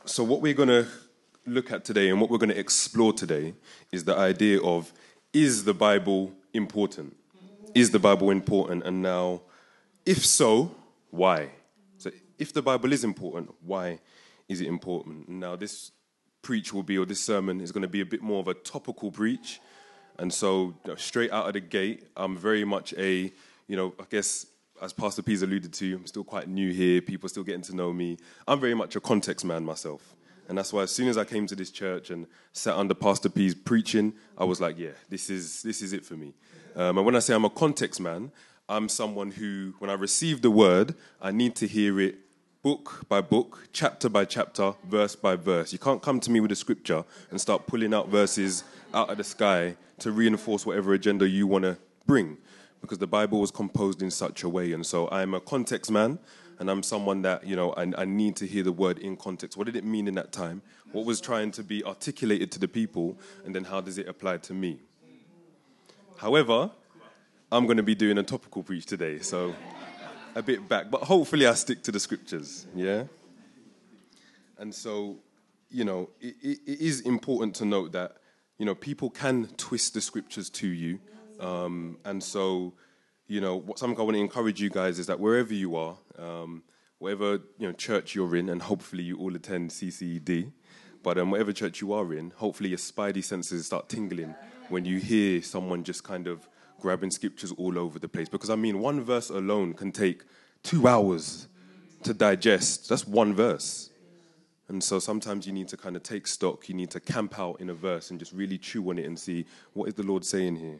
So what we're going to look at today and what we're going to explore today is the idea of, is the Bible important? Is the Bible important? And now, if so, why? So if the Bible is important, why is it important? Now this this sermon is going to be a bit more of a topical preach. And so straight out of the gate, I'm very much I guess, as Pastor P's alluded to, I'm still quite new here. People are still getting to know me. I'm very much a context man myself. And that's why as soon as I came to this church and sat under Pastor P's preaching, I was like, yeah, this is it for me. And when I say I'm a context man, I'm someone who, when I receive the word, I need to hear it book by book, chapter by chapter, verse by verse. You can't come to me with a scripture and start pulling out verses out of the sky to reinforce whatever agenda you want to bring, because the Bible was composed in such a way. And so I'm a context man, and I'm someone that, I need to hear the word in context. What did it mean in that time? What was trying to be articulated to the people? And then how does it apply to me? However, I'm going to be doing a topical preach today, so a bit back. But hopefully I stick to the scriptures, yeah? And so, it is important to note that, people can twist the scriptures to you. And so, something I want to encourage you guys is that wherever you are, whatever church you're in, and hopefully you all attend CCED, but whatever church you are in, hopefully your spidey senses start tingling when you hear someone just kind of grabbing scriptures all over the place. Because one verse alone can take 2 hours to digest. That's one verse. And so sometimes you need to kind of take stock. You need to camp out in a verse and just really chew on it and see, what is the Lord saying here?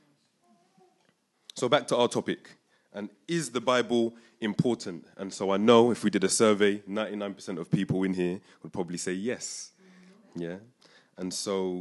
So back to our topic. And is the Bible important? And so I know if we did a survey, 99% of people in here would probably say yes. Yeah? And so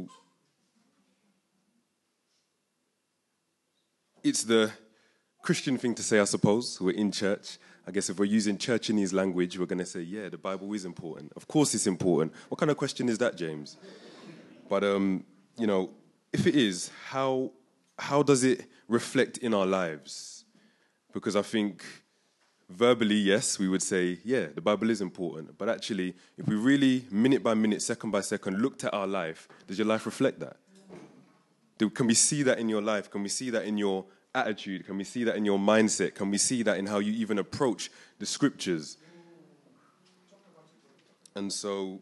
it's the Christian thing to say, I suppose. We're in church. I guess if we're using churchanese language, we're going to say, yeah, the Bible is important. Of course it's important. What kind of question is that, James? But, if it is, how does it reflect in our lives? Because I think verbally, yes, we would say, yeah, the Bible is important. But actually, if we really, minute by minute, second by second, looked at our life, does your life reflect that? Can we see that in your life? Can we see that in your attitude? Can we see that in your mindset? Can we see that in how you even approach the scriptures? And so,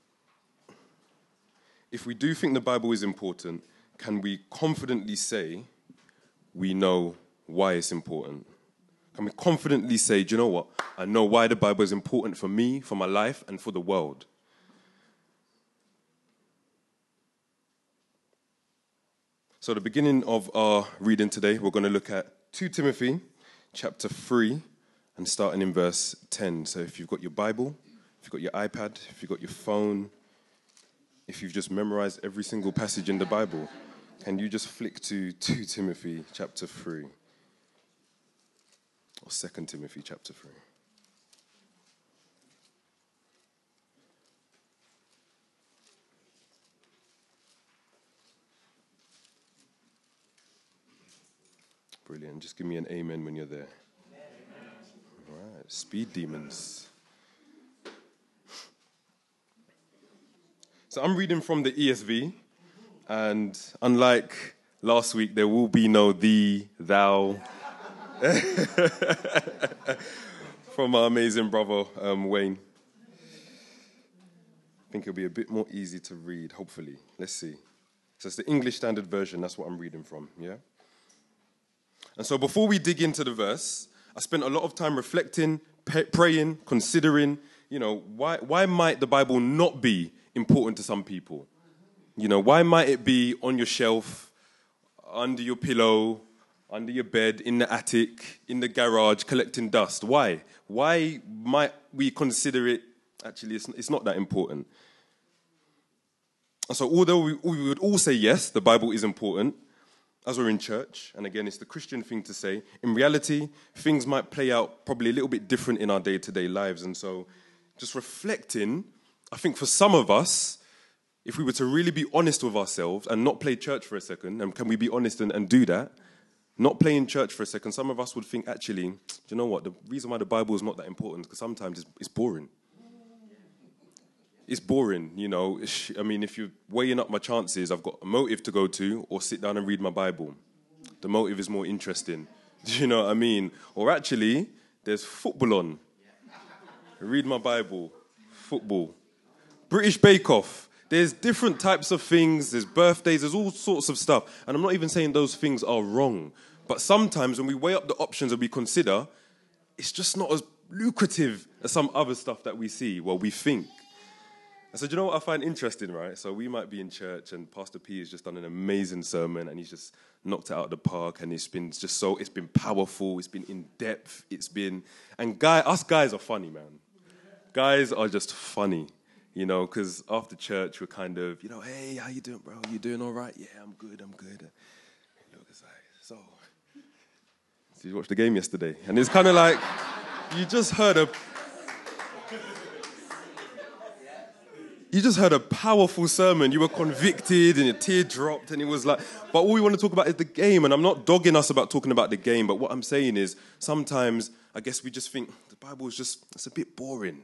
if we do think the Bible is important, can we confidently say we know why it's important? Can we confidently say, do you know what? I know why the Bible is important for me, for my life, and for the world. So the beginning of our reading today, we're going to look at 2 Timothy chapter 3 and starting in verse 10. So if you've got your Bible, if you've got your iPad, if you've got your phone, if you've just memorized every single passage in the Bible, can you just flick to 2 Timothy chapter 3? Or 2 Timothy chapter 3. Brilliant. Just give me an amen when you're there. All right. Speed demons. So I'm reading from the ESV, and unlike last week, there will be no thee, thou, from our amazing brother, Wayne. I think it'll be a bit more easy to read, hopefully. Let's see. So it's the English Standard Version. That's what I'm reading from, yeah? And so before we dig into the verse, I spent a lot of time reflecting, praying, considering, why might the Bible not be important to some people? Why might it be on your shelf, under your pillow, under your bed, in the attic, in the garage, collecting dust? Why? Why might we consider it, actually, it's not that important? And so although we would all say, yes, the Bible is important, as we're in church, and again, it's the Christian thing to say, in reality, things might play out probably a little bit different in our day-to-day lives. And so just reflecting, I think for some of us, if we were to really be honest with ourselves and not play church for a second, and can we be honest and do that? Not playing church for a second, some of us would think, actually, do you know what? The reason why the Bible is not that important is because sometimes it's boring. it's boring, you know. I mean, if you're weighing up my chances, I've got a motive to go to or sit down and read my Bible. The motive is more interesting. Do you know what I mean? Or actually, there's football on. Read my Bible. Football. British Bake Off. There's different types of things. There's birthdays. There's all sorts of stuff. And I'm not even saying those things are wrong. But sometimes when we weigh up the options and we consider, it's just not as lucrative as some other stuff that we see, well, we think. And so do you know what I find interesting, right? So we might be in church and Pastor P has just done an amazing sermon and he's just knocked it out of the park and it's been powerful, it's been in depth, us guys are funny, man. Guys are just funny, you know, because after church we're kind of, you know, hey, how you doing, bro? You doing all right? Yeah, I'm good. Look, it's like, so, did you watch the game yesterday? And it's kind of like, you just heard a powerful sermon. You were convicted and your tear dropped and it was like, but all we want to talk about is the game. And I'm not dogging us about talking about the game, but what I'm saying is sometimes I guess we just think the Bible is it's a bit boring.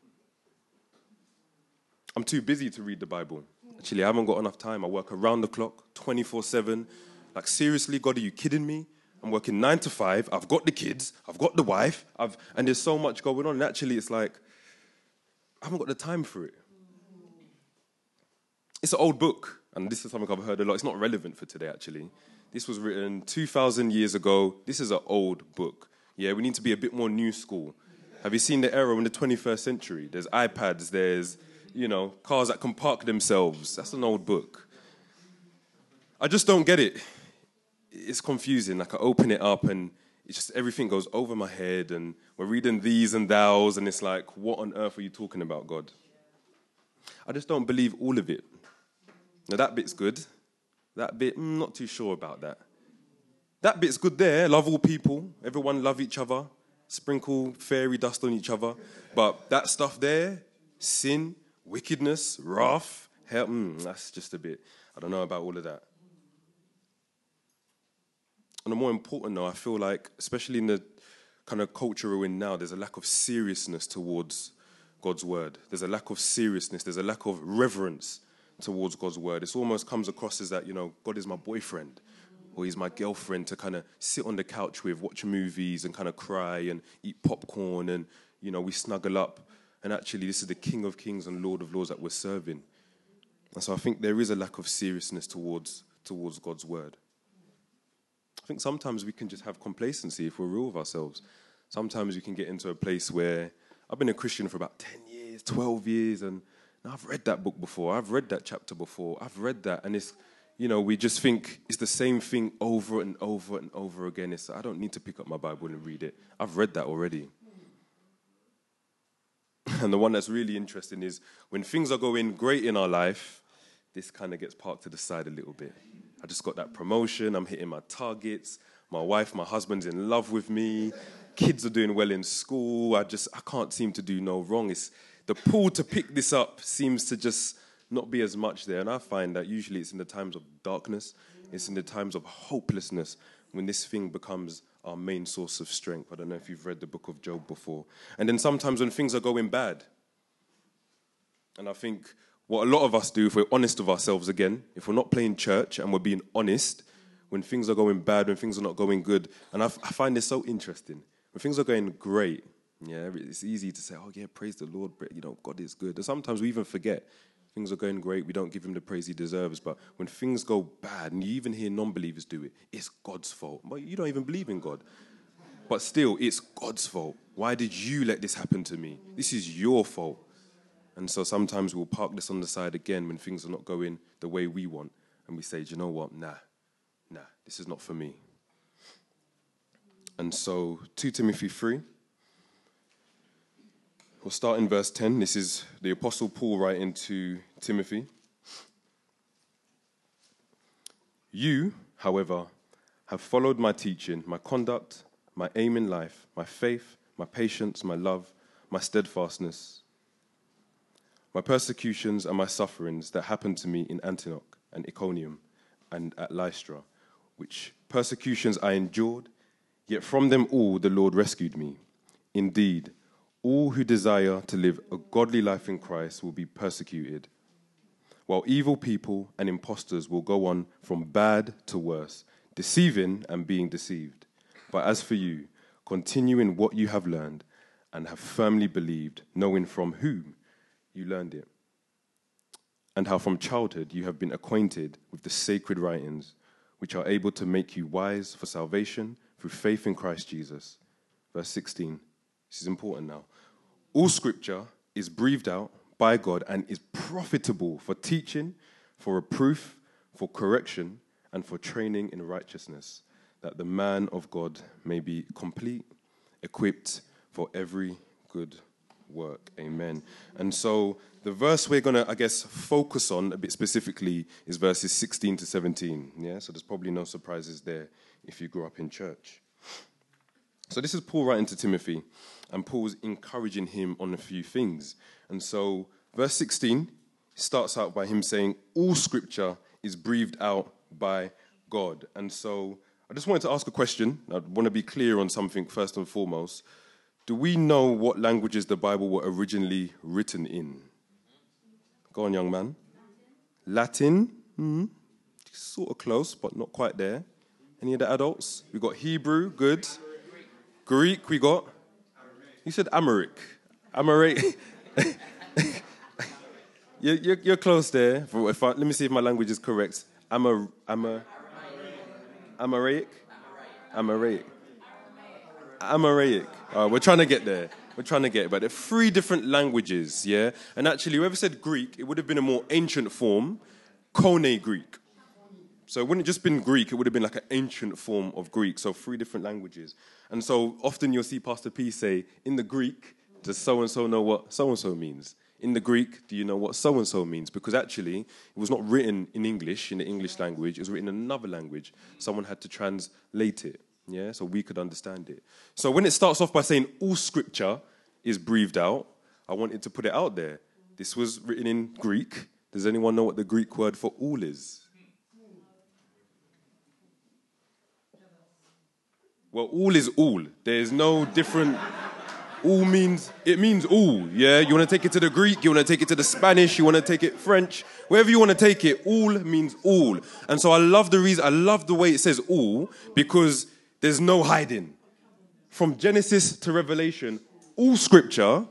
I'm too busy to read the Bible. Actually, I haven't got enough time. I work around the clock, 24/7. Like, seriously, God, are you kidding me? I'm working 9 to 5. I've got the kids. I've got the wife. And there's so much going on. And actually, it's like, I haven't got the time for it. It's an old book. And this is something I've heard a lot. It's not relevant for today, actually. This was written 2,000 years ago. This is an old book. Yeah, we need to be a bit more new school. Have you seen the era in the 21st century? There's iPads. There's, you know, cars that can park themselves. That's an old book. I just don't get it. It's confusing. Like, I open it up and it's just everything goes over my head and we're reading these and thous and it's like, what on earth are you talking about, God? I just don't believe all of it. Now, that bit's good. That bit, not too sure about that. That bit's good there. Love all people. Everyone love each other. Sprinkle fairy dust on each other. But that stuff there, sin, wickedness, wrath, hell, that's just a bit, I don't know about all of that. And the more important though, I feel like, especially in the kind of culture we're in now, there's a lack of seriousness towards God's word. There's a lack of seriousness. There's a lack of reverence towards God's word. It almost comes across as that, you know, God is my boyfriend or he's my girlfriend to kind of sit on the couch with, watch movies and kind of cry and eat popcorn and, you know, we snuggle up. And actually, this is the King of Kings and Lord of Lords that we're serving. And so I think there is a lack of seriousness towards God's word. I think sometimes we can just have complacency if we're real with ourselves. Sometimes we can get into a place where I've been a Christian for about 10 years, 12 years, and I've read that book before. I've read that chapter before. I've read that. And it's, you know, we just think it's the same thing over and over and over again. I don't need to pick up my Bible and read it. I've read that already. And the one that's really interesting is when things are going great in our life, this kind of gets parked to the side a little bit. I just got that promotion. I'm hitting my targets. My wife, my husband's in love with me. Kids are doing well in school. I can't seem to do no wrong. It's the pull to pick this up seems to just not be as much there. And I find that usually it's in the times of darkness. It's in the times of hopelessness when this thing becomes our main source of strength. I don't know if you've read the book of Job before. And then sometimes when things are going bad. And I think what a lot of us do, if we're honest with ourselves again, if we're not playing church and we're being honest, when things are going bad, when things are not going good, and I find this so interesting. When things are going great, yeah, it's easy to say, oh yeah, praise the Lord, you know, God is good. And sometimes we even forget. Things are going great, we don't give him the praise he deserves. But when things go bad, and you even hear non-believers do it, it's God's fault. But you don't even believe in God. But still, it's God's fault. Why did you let this happen to me? This is your fault. And so sometimes we'll park this on the side again when things are not going the way we want. And we say, do you know what? Nah, this is not for me. And so 2 Timothy 3. We'll start in verse 10. This is the Apostle Paul writing to Timothy. You, however, have followed my teaching, my conduct, my aim in life, my faith, my patience, my love, my steadfastness, my persecutions and my sufferings that happened to me in Antioch and Iconium and at Lystra, which persecutions I endured, yet from them all the Lord rescued me. Indeed, All who desire to live a godly life in Christ will be persecuted, while evil people and impostors will go on from bad to worse, deceiving and being deceived. But as for you, continue in what you have learned and have firmly believed, knowing from whom you learned it, and how from childhood you have been acquainted with the sacred writings, which are able to make you wise for salvation through faith in Christ Jesus. Verse 16, this is important now. All scripture is breathed out by God and is profitable for teaching, for reproof, for correction, and for training in righteousness, that the man of God may be complete, equipped for every good work. Amen. And so the verse we're going to, I guess, focus on a bit specifically is verses 16 to 17. Yeah, so there's probably no surprises there if you grew up in church. So this is Paul writing to Timothy, and Paul's encouraging him on a few things. And so verse 16 starts out by him saying, all scripture is breathed out by God. And so I just wanted to ask a question. I want to be clear on something first and foremost. Do we know what languages the Bible were originally written in? Go on, young man. Latin? Sort of close, but not quite there. Any of the adults? We got Hebrew, good. Greek, we got? You said Amharic. Amharic. You're close there. Let me see if my language is correct. Amharic? Amharic. We're trying to get there. But there are 3 different languages, yeah? And actually, whoever said Greek, it would have been a more ancient form, Koine Greek. So it wouldn't have just been Greek, it would have been like an ancient form of Greek. So 3 different languages. And so often you'll see Pastor P say, in the Greek, does so-and-so know what so-and-so means? In the Greek, do you know what so-and-so means? Because actually, it was not written in English, in the English language. It was written in another language. Someone had to translate it, yeah, so we could understand it. So when it starts off by saying all scripture is breathed out, I wanted to put it out there. This was written in Greek. Does anyone know what the Greek word for all is? Well, all is all. There is no different... All means, it means all, yeah? You want to take it to the Greek, you want to take it to the Spanish, you want to take it French, wherever you want to take it, all means all. And so I love the way it says all, because there's no hiding. From Genesis to Revelation, all scripture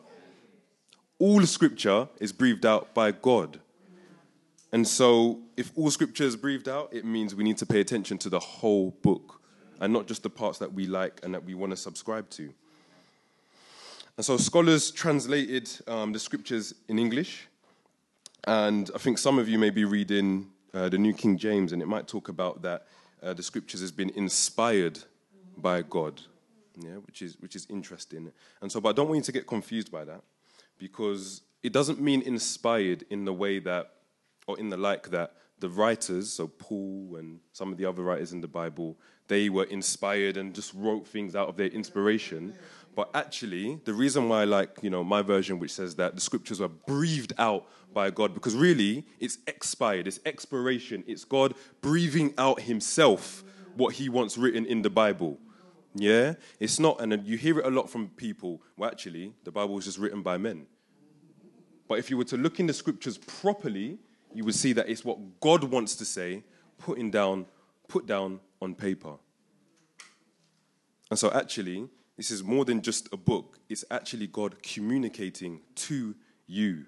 is breathed out by God. And so if all scripture is breathed out, it means we need to pay attention to the whole book, and not just the parts that we like and that we want to subscribe to. And so scholars translated the scriptures in English, and I think some of you may be reading the New King James, and it might talk about that the scriptures has been inspired by God, yeah, which is interesting. And so, but I don't want you to get confused by that, because it doesn't mean inspired in the way that, or in the like that, the writers, so Paul and some of the other writers in the Bible, they were inspired and just wrote things out of their inspiration. But actually, the reason why I like, my version, which says that the scriptures were breathed out by God, because really, it's expired, it's expiration, it's God breathing out himself, what he wants written in the Bible. Yeah? It's not, and you hear it a lot from people, well, actually, the Bible was just written by men. But if you were to look in the scriptures properly, you would see that it's what God wants to say, put down on paper. And so actually, this is more than just a book. It's actually God communicating to you.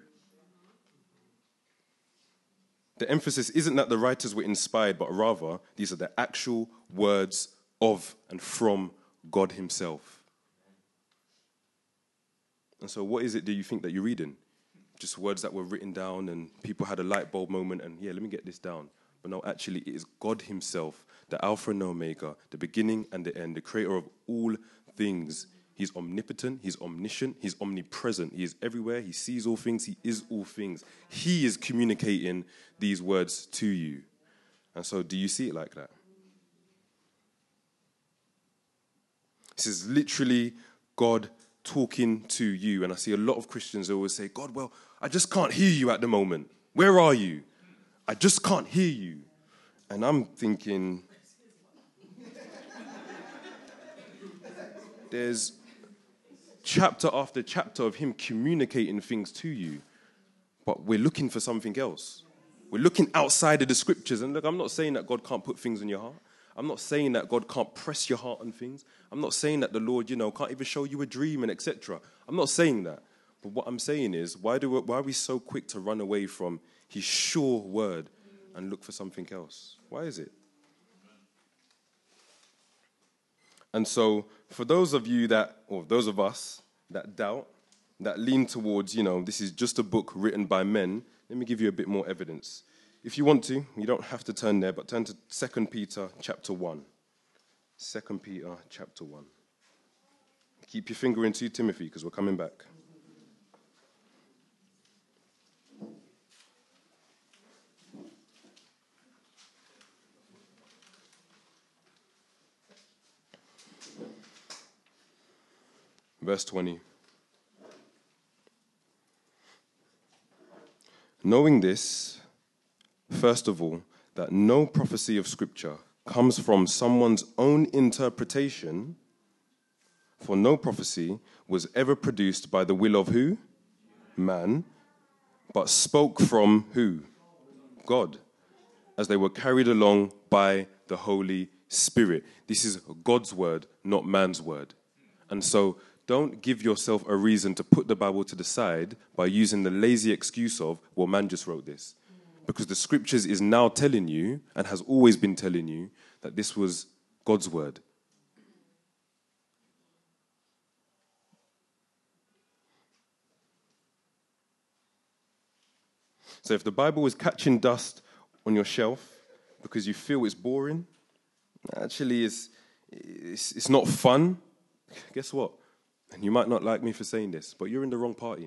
The emphasis isn't that the writers were inspired, but rather these are the actual words of and from God himself. And so what is it do you think that you're reading? Just words that were written down and people had a light bulb moment and, yeah, let me get this down. But no, actually, it is God himself, the Alpha and Omega, the beginning and the end, the creator of all things. He's omnipotent, he's omniscient, he's omnipresent. He is everywhere, he sees all things, he is all things. He is communicating these words to you. And so do you see it like that? This is literally God talking to you. And I see a lot of Christians always say, God, well, I just can't hear you at the moment. Where are you? I just can't hear you. And I'm thinking, chapter after chapter of him communicating things to you. But we're looking for something else. We're looking outside of the scriptures. And look, I'm not saying that God can't put things in your heart. I'm not saying that God can't press your heart on things. I'm not saying that the Lord, can't even show you a dream and etc. I'm not saying that. But what I'm saying is, why are we so quick to run away from his sure word and look for something else? Why is it? And so, for those of you or those of us that doubt, that lean towards, this is just a book written by men, let me give you a bit more evidence. If you want to, you don't have to turn there, but turn to 2 Peter chapter 1. 2 Peter chapter 1. Keep your finger in 2 Timothy, because we're coming back. Verse 20. Knowing this, first of all, that no prophecy of Scripture comes from someone's own interpretation, for no prophecy was ever produced by the will of who? Man, but spoke from who? God, as they were carried along by the Holy Spirit. This is God's word, not man's word. And so, don't give yourself a reason to put the Bible to the side by using the lazy excuse of, well, man just wrote this. Because the scriptures is now telling you, and has always been telling you, that this was God's word. So if the Bible is catching dust on your shelf because you feel it's boring, actually it's not fun, guess what? And you might not like me for saying this, but you're in the wrong party.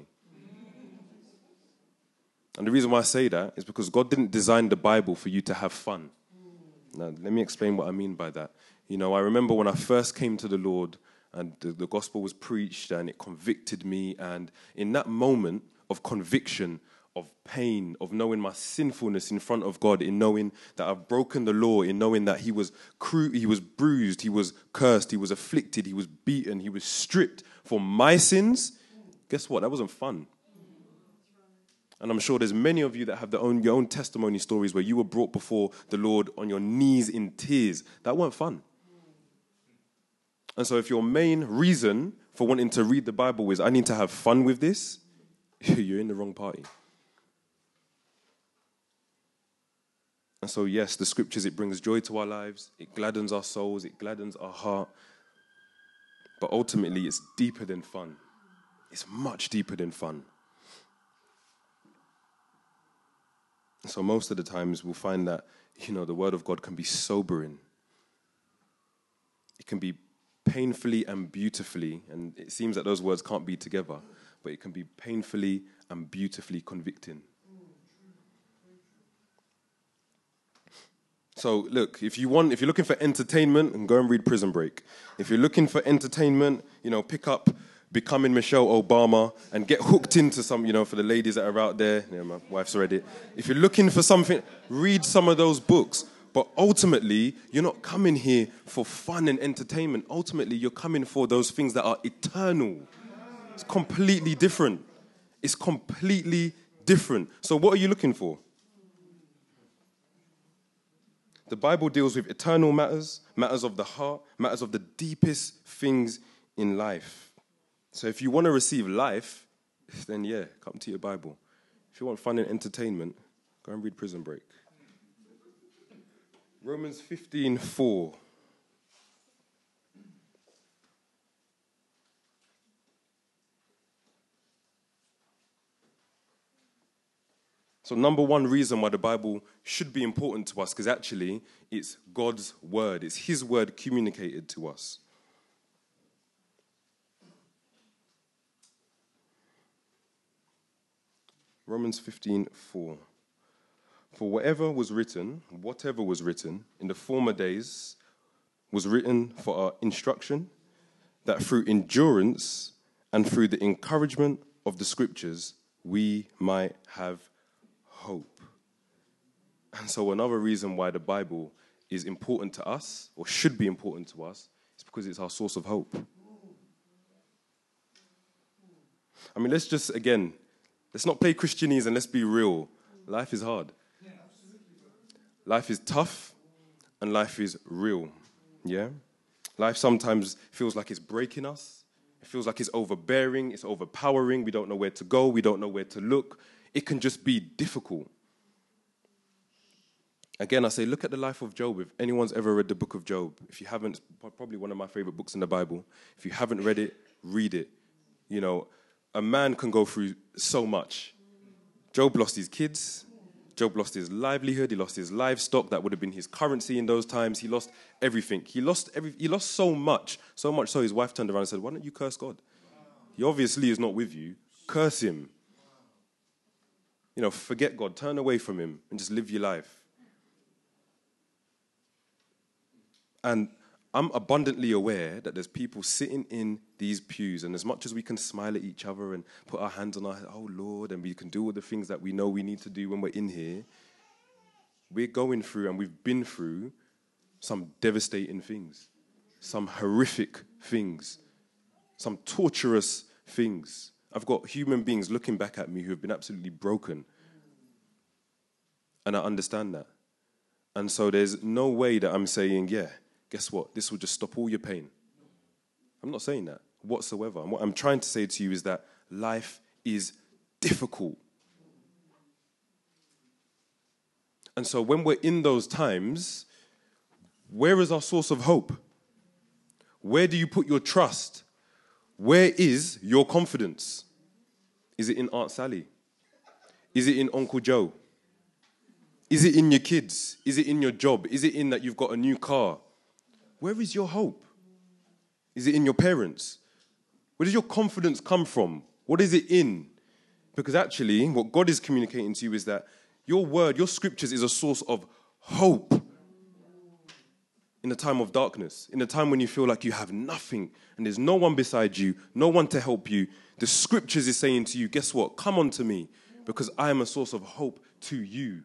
And the reason why I say that is because God didn't design the Bible for you to have fun. Now, let me explain what I mean by that. I remember when I first came to the Lord and the gospel was preached and it convicted me. And in that moment of conviction, of pain, of knowing my sinfulness in front of God, in knowing that I've broken the law, in knowing that he was bruised, he was cursed, he was afflicted, he was beaten, he was stripped for my sins, guess what? That wasn't fun. And I'm sure there's many of you that have your own testimony stories where you were brought before the Lord on your knees in tears. That weren't fun. And so if your main reason for wanting to read the Bible is, I need to have fun with this, you're in the wrong party. And so, yes, the scriptures, it brings joy to our lives. It gladdens our souls. It gladdens our heart. But ultimately, it's deeper than fun. It's much deeper than fun. So most of the times we'll find that, the word of God can be sobering. It can be painfully and beautifully, and it seems that those words can't be together, but it can be painfully and beautifully convicting. So look, if you're looking for entertainment, then go and read Prison Break. If you're looking for entertainment, pick up Becoming Michelle Obama and get hooked into some, for the ladies that are out there. My wife's read it. If you're looking for something, read some of those books. But ultimately, you're not coming here for fun and entertainment. Ultimately, you're coming for those things that are eternal. It's completely different. It's completely different. So what are you looking for? The Bible deals with eternal matters, matters of the heart, matters of the deepest things in life. So if you want to receive life, then come to your Bible. If you want fun and entertainment, go and read Prison Break. Romans 15:4. So number one reason why the Bible should be important to us, because actually it's God's word. It's his word communicated to us. Romans 15:4. For whatever was written in the former days was written for our instruction, that through endurance and through the encouragement of the scriptures, we might have hope. And so another reason why the Bible is important to us, or should be important to us, is because it's our source of hope. I mean, let's not play Christianese and let's be real. Life is hard. Life is tough and life is real. Yeah? Life sometimes feels like it's breaking us. It feels like it's overbearing, it's overpowering. We don't know where to go. We don't know where to look. It can just be difficult. Again, I say, look at the life of Job. If anyone's ever read the book of Job, if you haven't, probably one of my favorite books in the Bible. If you haven't read it, read it. You know, a man can go through so much. Job lost his kids. Job lost his livelihood. He lost his livestock. That would have been his currency in those times. He lost everything. He lost so much so his wife turned around and said, why don't you curse God? He obviously is not with you. Curse him. You know, forget God. Turn away from him and just live your life. And I'm abundantly aware that there's people sitting in these pews, and as much as we can smile at each other and put our hands on our head, oh Lord, and we can do all the things that we know we need to do when we're in here, we're going through and we've been through some devastating things, some horrific things, some torturous things. I've got human beings looking back at me who have been absolutely broken. And I understand that. And so there's no way that I'm saying, yeah, guess what? This will just stop all your pain. I'm not saying that whatsoever. And what I'm trying to say to you is that life is difficult. And so when we're in those times, where is our source of hope? Where do you put your trust? Where is your confidence? Is it in Aunt Sally? Is it in Uncle Joe? Is it in your kids? Is it in your job? Is it in that you've got a new car? Where is your hope? Is it in your parents? Where does your confidence come from? What is it in? Because actually, what God is communicating to you is that your word, your scriptures is a source of hope in a time of darkness, in a time when you feel like you have nothing and there's no one beside you, no one to help you. The scriptures is saying to you, guess what? Come unto me because I am a source of hope to you.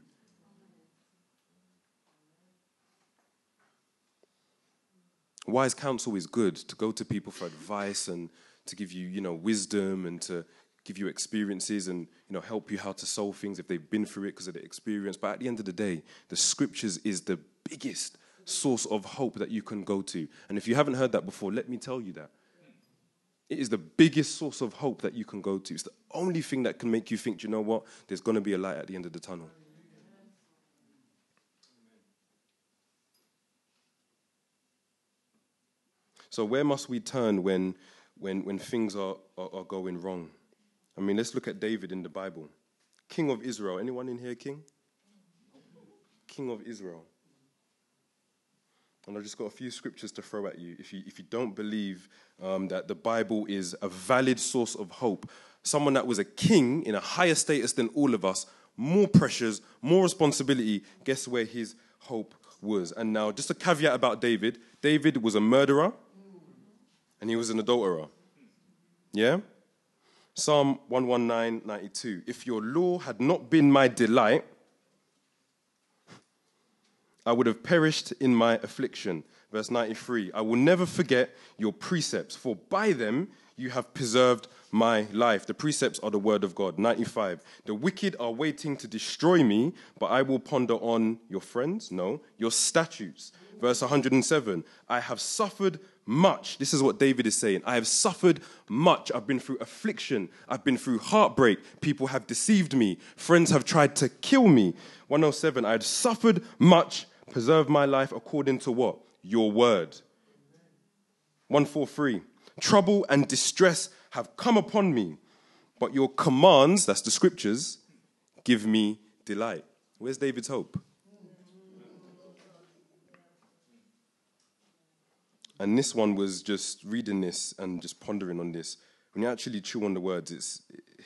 Wise counsel is good, to go to people for advice and to give you, wisdom and to give you experiences and, help you how to solve things if they've been through it because of the experience. But at the end of the day, the scriptures is the biggest source of hope that you can go to. And if you haven't heard that before, let me tell you that. It is the biggest source of hope that you can go to. It's the only thing that can make you think, you know what, there's going to be a light at the end of the tunnel. So where must we turn when things are going wrong? I mean, let's look at David in the Bible. King of Israel. Anyone in here king? King of Israel. And I've just got a few scriptures to throw at you. If you don't believe that the Bible is a valid source of hope, someone that was a king in a higher status than all of us, more pressures, more responsibility, guess where his hope was? And now, just a caveat about David. David was a murderer. And he was an adulterer. Yeah? Psalm 119:92. If your law had not been my delight, I would have perished in my affliction. Verse 93. I will never forget your precepts, for by them you have preserved my life. The precepts are the word of God. 95. The wicked are waiting to destroy me, but I will ponder on your friends? No, your statutes. Verse 107. I have suffered much. This is what David is saying. I have suffered much. I've been through affliction. I've been through heartbreak. People have deceived me. Friends have tried to kill me. 107. I have suffered much. Preserve my life according to what? Your word. 143. Trouble and distress have come upon me, but your commands, that's the scriptures, give me delight. Where's David's hope? And this one was just reading this and just pondering on this. When you actually chew on the words, it's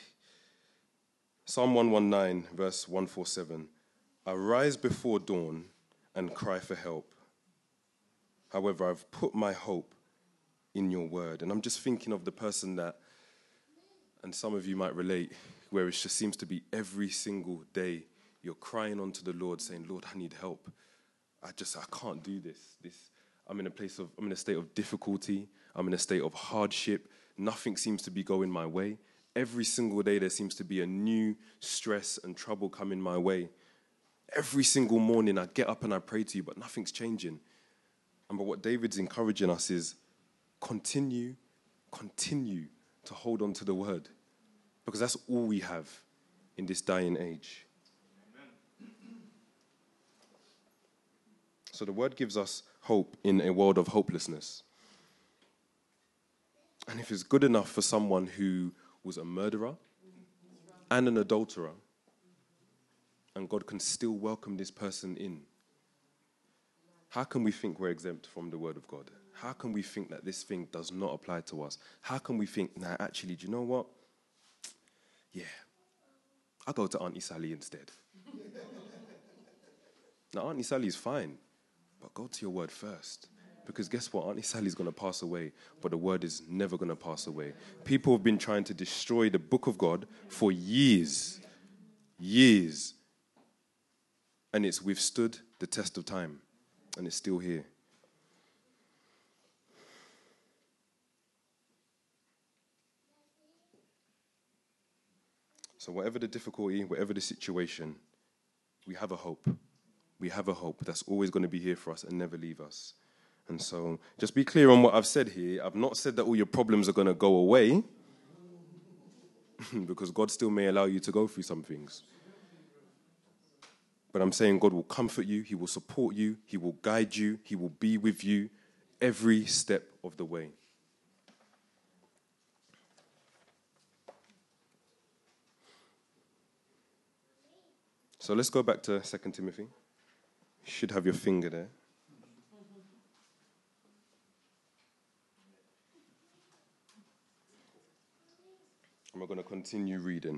Psalm 119, verse 147. I rise before dawn and cry for help. However, I've put my hope in your word. And I'm just thinking of the person that, and some of you might relate, where it just seems to be every single day you're crying onto the Lord saying, Lord, I need help. I can't do this. I'm in a state of difficulty. I'm in a state of hardship. Nothing seems to be going my way. Every single day there seems to be a new stress and trouble coming my way. Every single morning I get up and I pray to you, but nothing's changing. And but what David's encouraging us is continue to hold on to the word. Because that's all we have in this dying age. So the word gives us hope in a world of hopelessness. And if it's good enough for someone who was a murderer and an adulterer, and God can still welcome this person in, how can we think we're exempt from the word of God? How can we think that this thing does not apply to us? How can we think, nah, actually, do you know what? Yeah, I'll go to Auntie Sally instead. Now, Auntie Sally's fine, but go to your word first. Because guess what? Auntie Sally's going to pass away, but the word is never going to pass away. People have been trying to destroy the book of God for years. And it's withstood the test of time, and it's still here. So whatever the difficulty, whatever the situation, we have a hope. We have a hope that's always going to be here for us and never leave us. And so just be clear on what I've said here. I've not said that all your problems are going to go away because God still may allow you to go through some things. But I'm saying God will comfort you. He will support you. He will guide you. He will be with you every step of the way. So let's go back to 2 Timothy. You should have your finger there. And we're going to continue reading.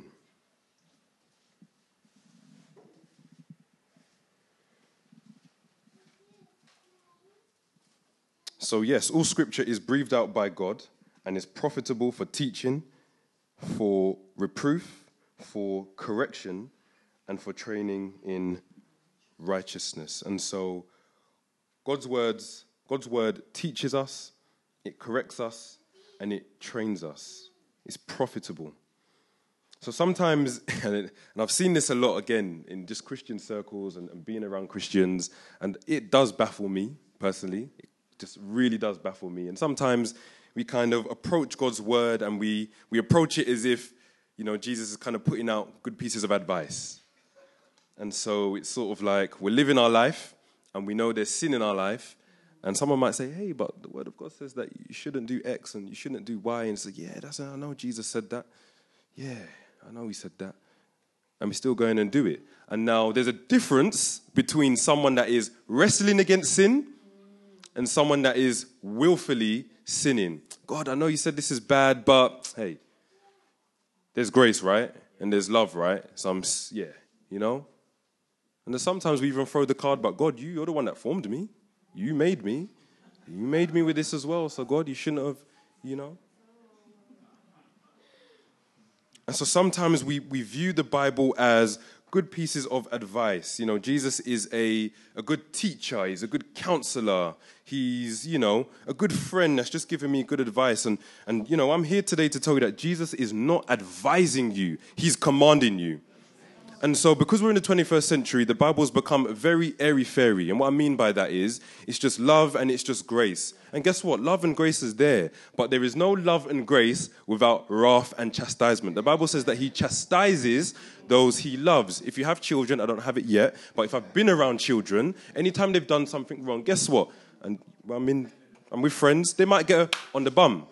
So yes, all scripture is breathed out by God and is profitable for teaching, for reproof, for correction, and for training in righteousness. And so God's word teaches us, it corrects us, and it trains us. It's profitable. So sometimes, and I've seen this a lot again in just Christian circles and being around Christians, and it does baffle me personally. It just really does baffle me. And sometimes we kind of approach God's word and we approach it as if, Jesus is kind of putting out good pieces of advice. And so it's sort of like we're living our life and we know there's sin in our life. And someone might say, hey, but the word of God says that you shouldn't do X and you shouldn't do Y. And it's like, yeah, I know Jesus said that. Yeah, I know he said that. And we still go in and do it. And now there's a difference between someone that is wrestling against sin and someone that is willfully sinning. God, I know you said this is bad, but hey, there's grace, right? And there's love, right? And then sometimes we even throw the card, but God, you're the one that formed me. You made me. You made me with this as well. So God, you shouldn't have, And so sometimes we view the Bible as good pieces of advice. Jesus is a good teacher. He's a good counselor. He's, a good friend that's just giving me good advice. And I'm here today to tell you that Jesus is not advising you. He's commanding you. And so because we're in the 21st century, the Bible's become very airy-fairy. And what I mean by that is, it's just love and it's just grace. And guess what? Love and grace is there. But there is no love and grace without wrath and chastisement. The Bible says that he chastises those he loves. If you have children, I don't have it yet, but if I've been around children, anytime they've done something wrong, guess what? And I'm with friends, they might get on the bum.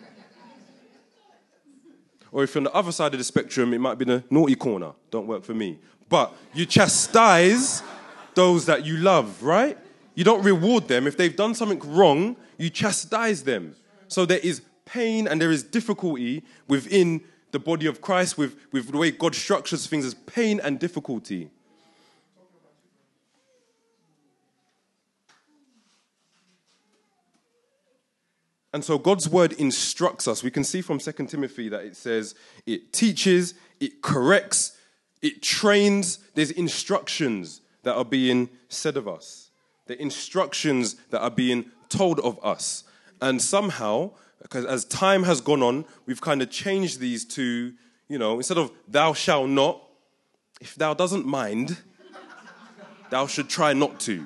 Or if you're on the other side of the spectrum, it might be the naughty corner. Don't work for me. But you chastise those that you love, right? You don't reward them. If they've done something wrong, you chastise them. So there is pain and there is difficulty within the body of Christ, with the way God structures things as pain and difficulty. And so God's word instructs us. We can see from 2 Timothy that it says it teaches, it corrects, it trains. There's instructions that are being said of us. The instructions that are being told of us. And somehow Because as time has gone on, we've kind of changed these to, instead of thou shalt not, if thou doesn't mind, thou should try not to.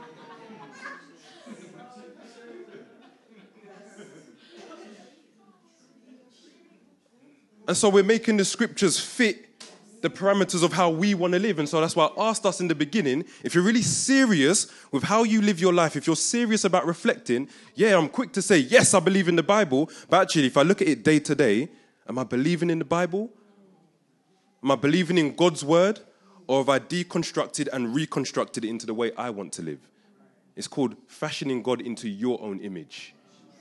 And so we're making the scriptures fit the parameters of how we want to live. And so that's why I asked us in the beginning, if you're really serious with how you live your life, if you're serious about reflecting, I'm quick to say, yes, I believe in the Bible. But actually, if I look at it day to day, am I believing in the Bible? Am I believing in God's word? Or have I deconstructed and reconstructed it into the way I want to live? It's called fashioning God into your own image.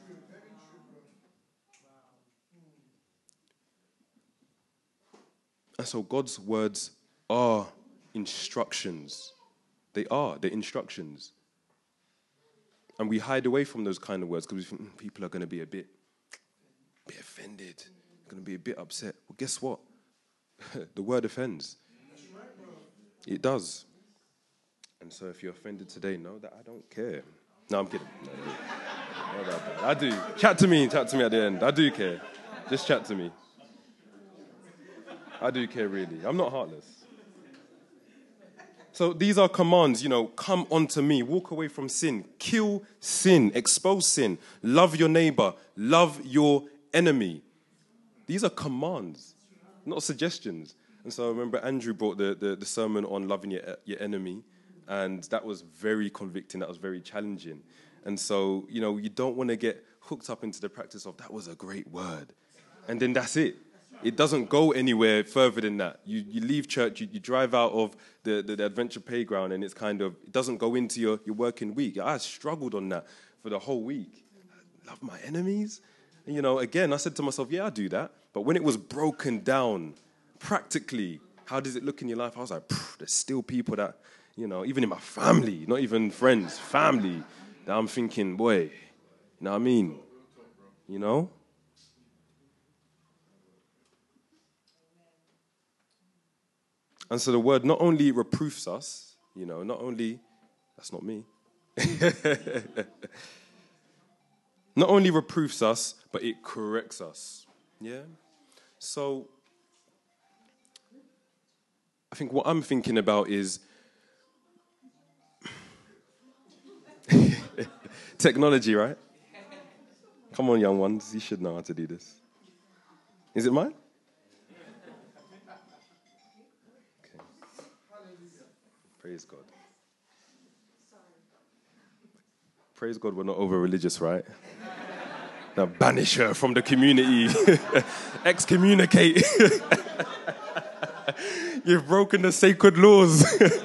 And so God's words are instructions. They're instructions. And we hide away from those kind of words because we think people are going to be a bit offended, going to be a bit upset. Well, guess what? The word offends. It does. And so if you're offended today, know that I don't care. No, I'm kidding. No, I do. Chat to me at the end. I do care. Just chat to me. I do care, really. I'm not heartless. So these are commands, come unto me, walk away from sin, kill sin, expose sin, love your neighbor, love your enemy. These are commands, not suggestions. And so I remember Andrew brought the sermon on loving your enemy, and that was very convicting, that was very challenging. And so, you don't want to get hooked up into the practice of, that was a great word. And then that's it. It doesn't go anywhere further than that. You leave church, you drive out of the adventure playground, and it doesn't go into your working week. I struggled on that for the whole week. Love my enemies? And, again, I said to myself, I do that. But when it was broken down, practically, how does it look in your life? I was like, there's still people that, even in my family, not even friends, family, that I'm thinking, boy, you know what I mean? And so the word not only reproofs us, that's not me. Not only reproofs us, but it corrects us. Yeah? So I think what I'm thinking about is technology, right? Come on, young ones, you should know how to do this. Is it mine? Okay. Praise God. Praise God, we're not over religious, right? Now banish her from the community. Excommunicate. You've broken the sacred laws.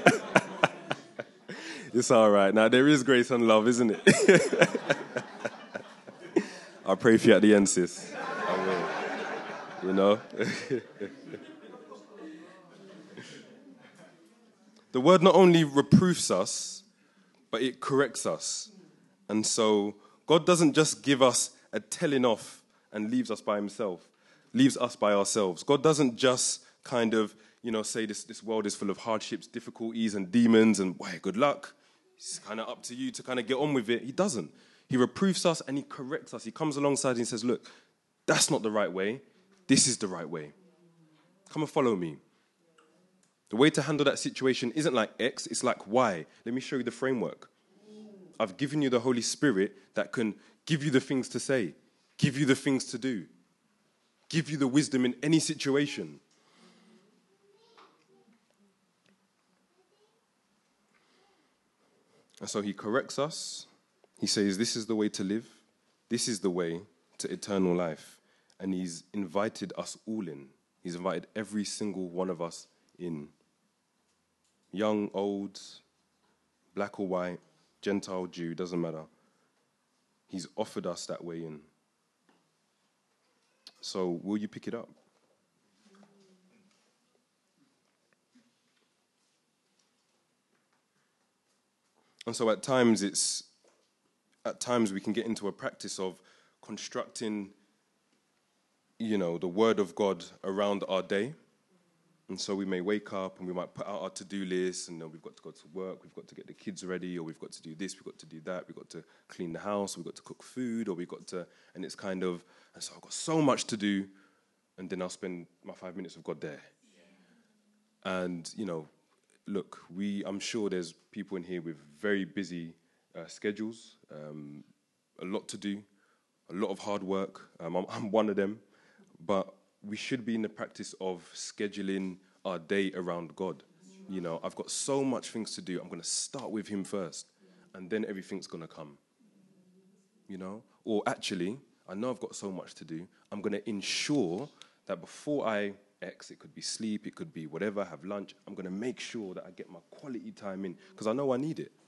It's all right. Now, there is grace and love, isn't it? I'll pray for you at the end, sis. I will. The word not only reproofs us, but it corrects us. And so God doesn't just give us a telling off and leaves us by himself, leaves us by ourselves. God doesn't just kind of, say this world is full of hardships, difficulties, and demons, and good luck. It's kind of up to you to kind of get on with it. He doesn't. He reproofs us and he corrects us. He comes alongside and he says, look, that's not the right way. This is the right way. Come and follow me. The way to handle that situation isn't like X, it's like Y. Let me show you the framework. I've given you the Holy Spirit that can give you the things to say, give you the things to do, give you the wisdom in any situation. And so he corrects us. He says, this is the way to live. This is the way to eternal life. And he's invited us all in. He's invited every single one of us in. Young, old, black or white, Gentile, Jew, doesn't matter. He's offered us that way in. So will you pick it up? And so at times we can get into a practice of constructing, the word of God around our day. And so we may wake up and we might put out our to-do list, and then we've got to go to work, we've got to get the kids ready, or we've got to do this, we've got to do that, we've got to clean the house, we've got to cook food, or we've got to, and it's kind of, and so I've got so much to do, and then I'll spend my 5 minutes with God there. And, look, I'm sure there's people in here with very busy schedules, a lot to do, a lot of hard work. I'm one of them, but we should be in the practice of scheduling our day around God. I've got so much things to do. I'm going to start with him first, and then everything's going to come. Or actually, I know I've got so much to do. I'm going to ensure that before I it could be sleep, it could be whatever, have lunch, I'm going to make sure that I get my quality time in, because I know I need it.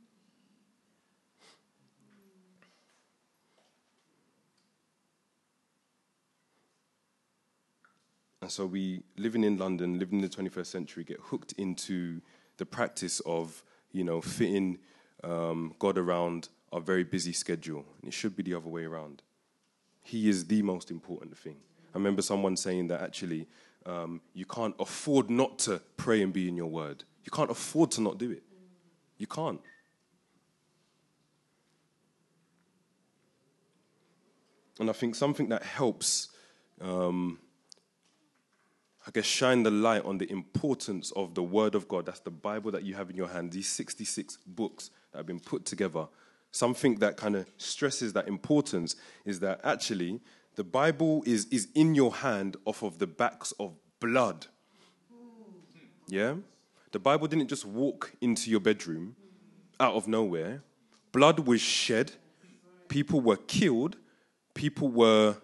And so we, living in London, living in the 21st century, get hooked into the practice of, fitting God around our very busy schedule. And it should be the other way around. He is the most important thing. I remember someone saying that actually you can't afford not to pray and be in your word. You can't afford to not do it. You can't. And I think something that helps shine the light on the importance of the Word of God. That's the Bible that you have in your hand, these 66 books that have been put together. Something that kind of stresses that importance is that actually the Bible is in your hand off of the backs of blood. Yeah? The Bible didn't just walk into your bedroom out of nowhere. Blood was shed. People were killed. People were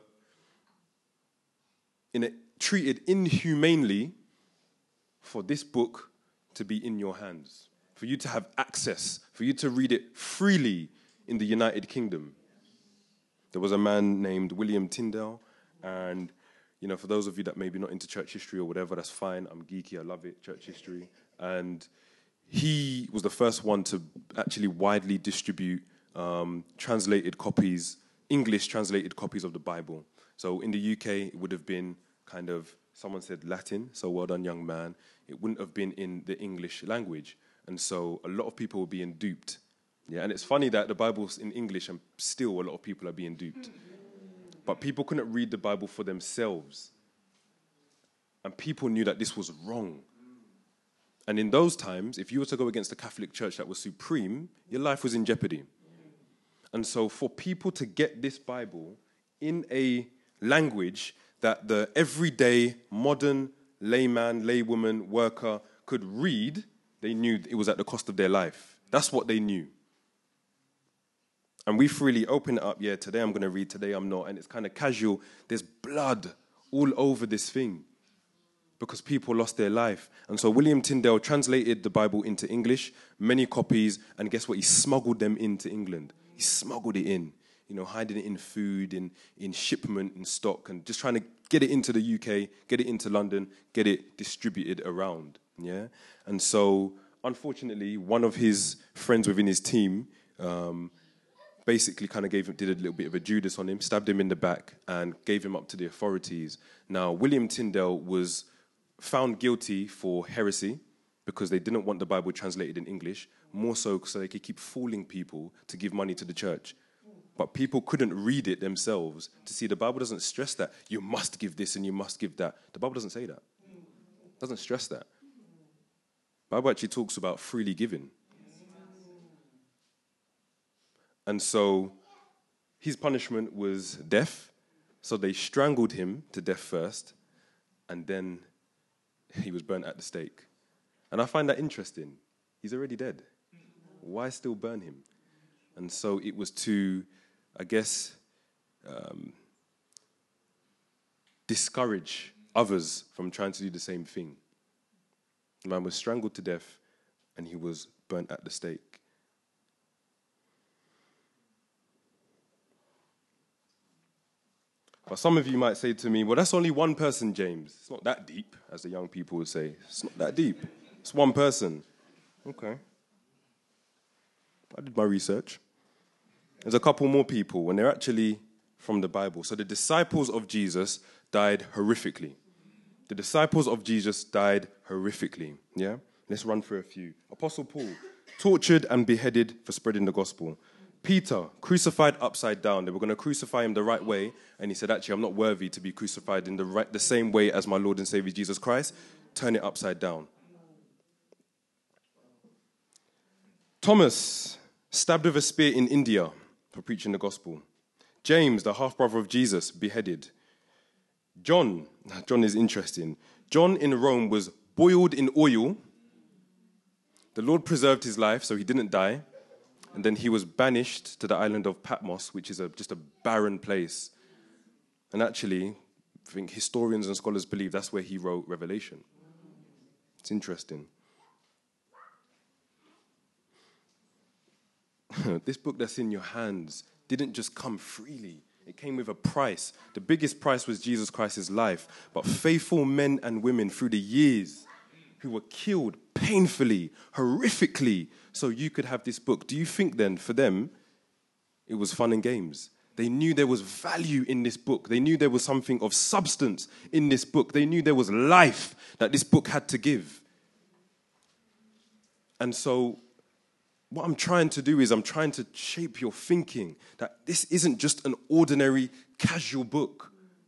treated inhumanely for this book to be in your hands, for you to have access, for you to read it freely in the United Kingdom. There was a man named William Tyndale, and, for those of you that may be not into church history or whatever, that's fine. I'm geeky, I love it, church history. And he was the first one to actually widely distribute translated copies, English translated copies of the Bible. So in the UK, it would have been kind of, someone said Latin, so well done, young man. It wouldn't have been in the English language. And so a lot of people were being duped. Yeah, and it's funny that the Bible's in English and still a lot of people are being duped. But people couldn't read the Bible for themselves. And people knew that this was wrong. And in those times, if you were to go against the Catholic Church that was supreme, your life was in jeopardy. And so for people to get this Bible in a language that the everyday modern layman, laywoman, worker could read, they knew it was at the cost of their life. That's what they knew. And we freely open it up. Yeah, today I'm going to read, today I'm not. And it's kind of casual. There's blood all over this thing because people lost their life. And so William Tyndale translated the Bible into English, many copies, and guess what? He smuggled them into England. He smuggled it in. Hiding it in food, in shipment, in stock, and just trying to get it into the UK, get it into London, get it distributed around, yeah? And so, unfortunately, one of his friends within his team basically kind of did a little bit of a Judas on him, stabbed him in the back, and gave him up to the authorities. Now, William Tyndale was found guilty for heresy because they didn't want the Bible translated in English, more so they could keep fooling people to give money to the church. But people couldn't read it themselves to see the Bible doesn't stress that you must give this and you must give that. The Bible doesn't say that. It doesn't stress that. The Bible actually talks about freely giving. And so his punishment was death. So they strangled him to death first, and then he was burnt at the stake. And I find that interesting. He's already dead. Why still burn him? And so it was to, discourage others from trying to do the same thing. The man was strangled to death and he was burnt at the stake. But some of you might say to me, well, that's only one person, James. It's not that deep, as the young people would say. It's not that deep. It's one person. Okay. I did my research. There's a couple more people, and they're actually from the Bible. So the disciples of Jesus died horrifically. The disciples of Jesus died horrifically. Yeah? Let's run through a few. Apostle Paul, tortured and beheaded for spreading the gospel. Peter, crucified upside down. They were going to crucify him the right way, and he said, actually, I'm not worthy to be crucified in the same way as my Lord and Savior Jesus Christ. Turn it upside down. Thomas, stabbed with a spear in India for preaching the gospel. James, the half-brother of Jesus, beheaded. John is interesting. John in Rome was boiled in oil. The Lord preserved his life, so he didn't die. And then he was banished to the island of Patmos, which is just a barren place. And actually, I think historians and scholars believe that's where he wrote Revelation. It's interesting. This book that's in your hands didn't just come freely. It came with a price. The biggest price was Jesus Christ's life. But faithful men and women through the years who were killed painfully, horrifically, so you could have this book. Do you think then, for them, it was fun and games? They knew there was value in this book. They knew there was something of substance in this book. They knew there was life that this book had to give. And so what I'm trying to do is I'm trying to shape your thinking that this isn't just an ordinary, casual book.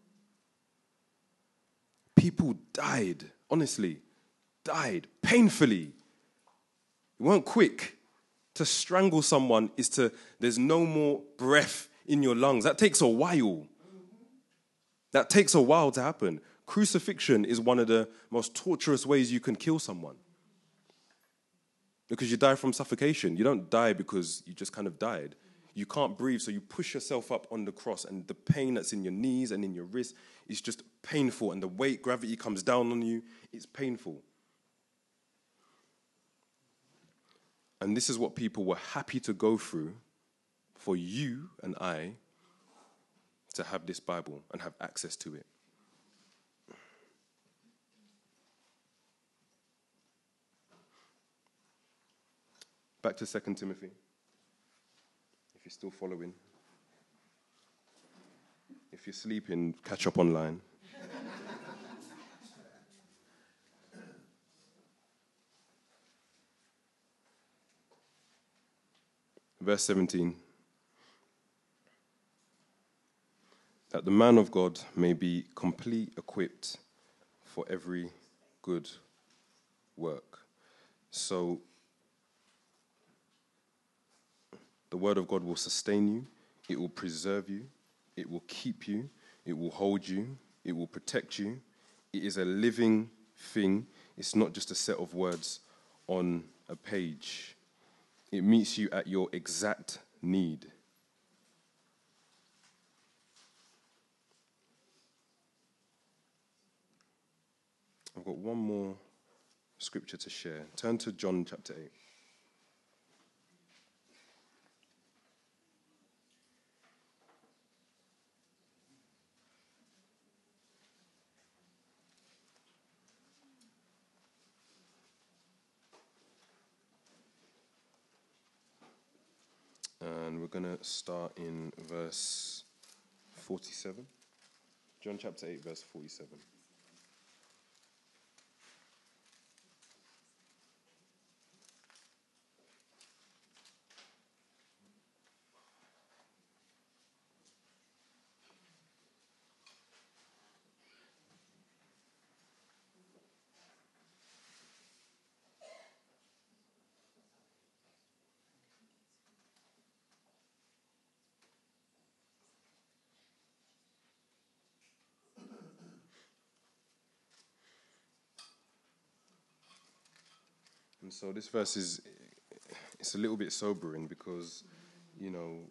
People died, honestly, died painfully. It weren't quick. To strangle someone there's no more breath in your lungs. That takes a while. That takes a while to happen. Crucifixion is one of the most torturous ways you can kill someone. Because you die from suffocation. You don't die because you just kind of died. You can't breathe, so you push yourself up on the cross, and the pain that's in your knees and in your wrists is just painful, and the weight, gravity comes down on you. It's painful. And this is what people were happy to go through for you and I to have this Bible and have access to it. Back to 2 Timothy, if you're still following. If you're sleeping, catch up online. Verse 17. That the man of God may be complete, equipped for every good work. So, the word of God will sustain you, it will preserve you, it will keep you, it will hold you, it will protect you. It is a living thing. It's not just a set of words on a page. It meets you at your exact need. I've got one more scripture to share. Turn to John chapter 8. And we're going to start in verse 47. John chapter 8, verse 47. And so this verse it's a little bit sobering because, you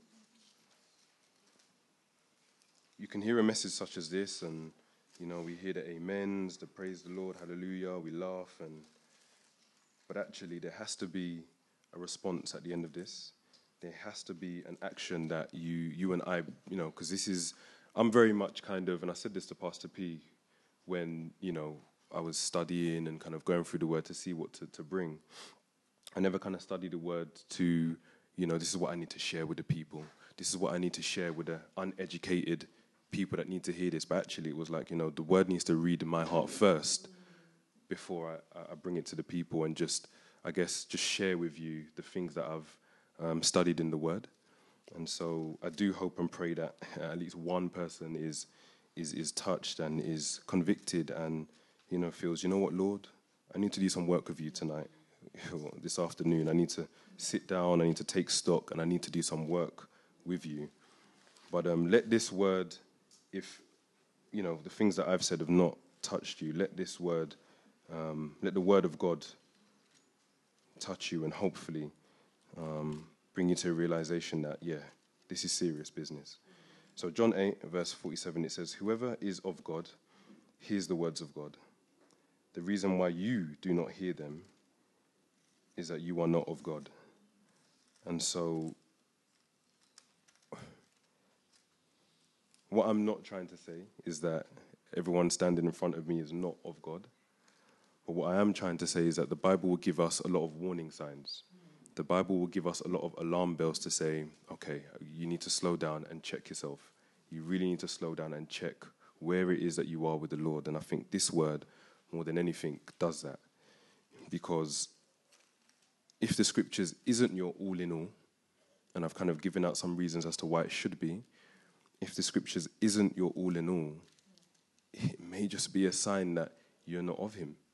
can hear a message such as this and, we hear the amens, the praise the Lord, hallelujah, we laugh, but actually there has to be a response at the end of this. There has to be an action that you and I, because I'm very much kind of, and I said this to Pastor P when, I was studying and kind of going through the word to see what to bring. I never kind of studied the word to, this is what I need to share with the people. This is what I need to share with the uneducated people that need to hear this, but actually it was like, the word needs to read in my heart first before I bring it to the people and just share with you the things that I've studied in the word. And so I do hope and pray that at least one person is touched and is convicted and, feels, what, Lord, I need to do some work with you tonight, this afternoon. I need to sit down, I need to take stock, and I need to do some work with you. But let this word, if, the things that I've said have not touched you, let this word, let the word of God touch you and hopefully bring you to a realization that, this is serious business. So John 8, verse 47, it says, "Whoever is of God hears the words of God. The reason why you do not hear them is that you are not of God." And so what I'm not trying to say is that everyone standing in front of me is not of God. But what I am trying to say is that the Bible will give us a lot of warning signs. The Bible will give us a lot of alarm bells to say, okay, you need to slow down and check yourself. You really need to slow down and check where it is that you are with the Lord. And I think this word, more than anything, does that. Because if the scriptures isn't your all in all, and I've kind of given out some reasons as to why it should be, if the scriptures isn't your all in all, it may just be a sign that you're not of him.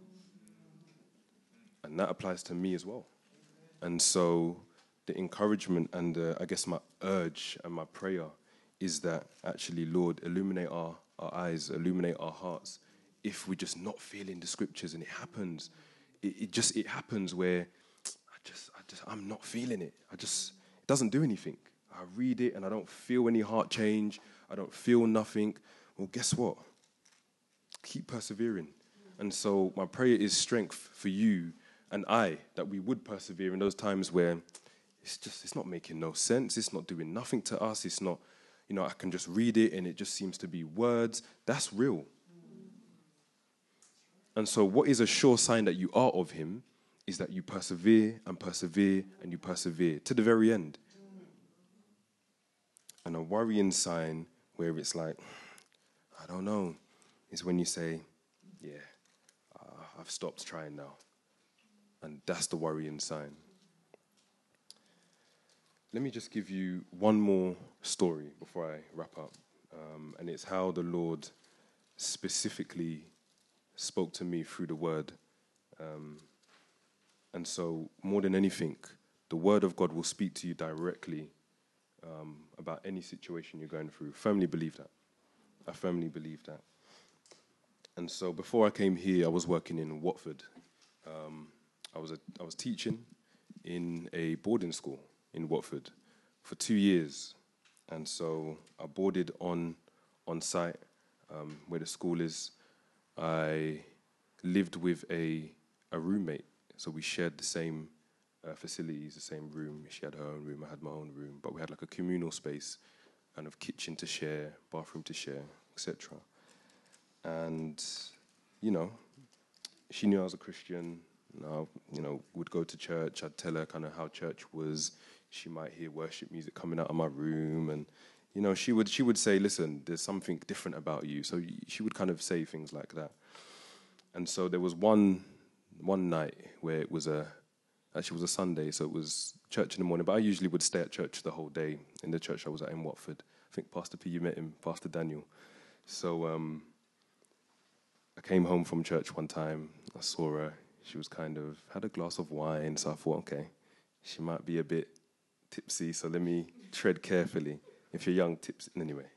And that applies to me as well. And so the encouragement and my urge and my prayer is that actually, Lord, illuminate our eyes, illuminate our hearts. If we're just not feeling the scriptures, and it happens, it happens where I'm not feeling it. It doesn't do anything. I read it and I don't feel any heart change. I don't feel nothing. Well, guess what? Keep persevering. And so my prayer is strength for you and I, that we would persevere in those times where it's not making no sense. It's not doing nothing to us. It's not, I can just read it and it just seems to be words. That's real. And so what is a sure sign that you are of him is that you persevere and persevere and you persevere to the very end. And a worrying sign where it's like, I don't know, is when you say, I've stopped trying now. And that's the worrying sign. Let me just give you one more story before I wrap up. And it's how the Lord specifically spoke to me through the word. And so more than anything, the word of God will speak to you directly about any situation you're going through. Firmly believe that. I firmly believe that. And so before I came here, I was working in Watford. I was teaching in a boarding school in Watford for 2 years. And so I boarded on site where the school is. I lived with a roommate. So we shared the same facilities, the same room. She had her own room, I had my own room. But we had like a communal space, kind of kitchen to share, bathroom to share, etc. And, she knew I was a Christian. Would go to church. I'd tell her kind of how church was. She might hear worship music coming out of my room. And, she would say, listen, there's something different about you. So she would kind of say things like that. And so there was one night where it was a Sunday, so it was church in the morning. But I usually would stay at church the whole day in the church I was at in Watford. I think Pastor P, you met him, Pastor Daniel. So I came home from church one time. I saw her. She was had a glass of wine. So I thought, okay, she might be a bit tipsy, so let me tread carefully. If you're young, tipsy, anyway.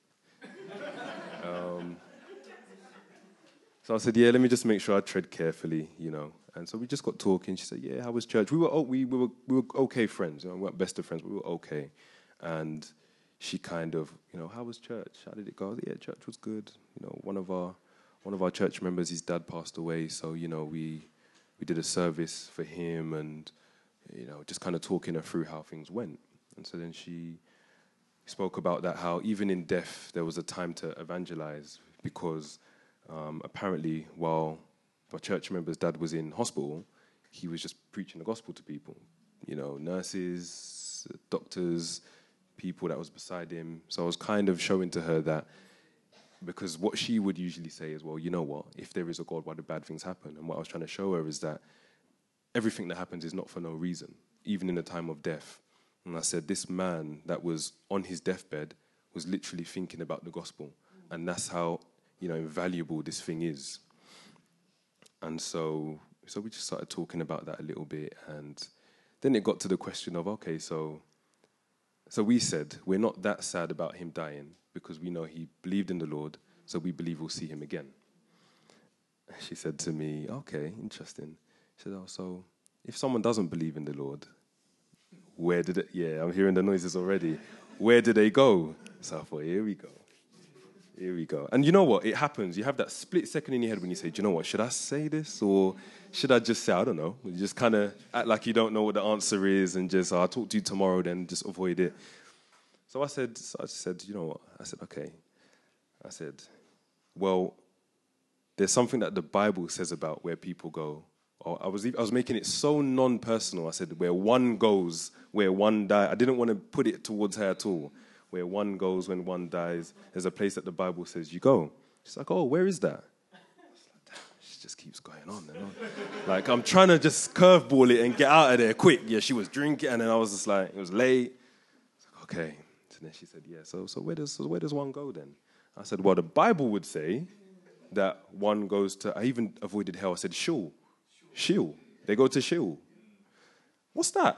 So I said, let me just make sure I tread carefully, And so we just got talking. She said, how was church? We were okay friends. We weren't best of friends, but we were okay. And she kind of, how was church? How did it go? Church was good. One of our church members, his dad passed away, so we did a service for him, and just kind of talking her through how things went. And so then she spoke about that, how even in death there was a time to evangelize, because apparently while my church member's dad was in hospital, he was just preaching the gospel to people, nurses, doctors, people that was beside him. So I was kind of showing to her that because what she would usually say is, well, you know what? If there is a God, why do bad things happen? And what I was trying to show her is that everything that happens is not for no reason, even in the time of death. And I said, this man that was on his deathbed was literally thinking about the gospel. And that's how, invaluable this thing is. And so we just started talking about that a little bit. And then it got to the question of, okay, so we said, we're not that sad about him dying because we know he believed in the Lord, so we believe we'll see him again. She said to me, okay, interesting. She said, oh, so if someone doesn't believe in the Lord, where did it... Yeah, I'm hearing the noises already. Where do they go? So I thought, here we go. Here we go. And you know what? It happens. You have that split second in your head when you say, do you know what? Should I say this? Or should I just say, I don't know. You just kind of act like you don't know what the answer is and just, I'll talk to you tomorrow, then just avoid it. So I said, you know what? I said, okay. I said, well, there's something that the Bible says about where people go. Or I was making it so non-personal. I said, where one goes, where one dies. I didn't want to put it towards her at all. Where one goes when one dies, there's a place that the Bible says you go. She's like, oh, where is that? She just keeps going on and on. Like, I'm trying to just curveball it and get out of there quick. Yeah, she was drinking, and then I was just like, it was late. Like, okay. And then she said, yeah, so where does one go then? I said, well, the Bible would say that one goes to, I even avoided hell. I said, Sheol. Sheol. They go to Sheol. What's that?